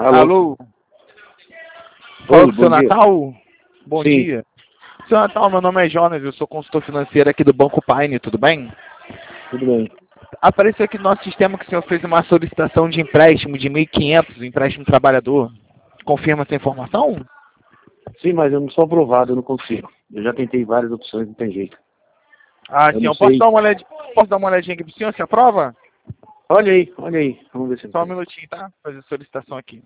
Alô? Alô? Fala Oi, com o seu bom dia. Natal? Bom Sim, dia. Seu Natal, meu nome é Jonas, eu sou consultor financeiro aqui do Banco Paine, tudo bem? tudo bem. Apareceu aqui no nosso sistema que o senhor fez uma solicitação de empréstimo de 1.500, empréstimo trabalhador. Confirma essa informação? Sim, mas eu não sou aprovado, eu não consigo. Eu já tentei várias opções, não tem jeito. Ah, Eu sim, não eu posso sei. dar uma olhadinha, posso dar uma olhadinha aqui pro senhor, se aprova? Olha aí, olha aí. Vamos ver se eu Só um tenho. minutinho, tá? Fazer a solicitação aqui.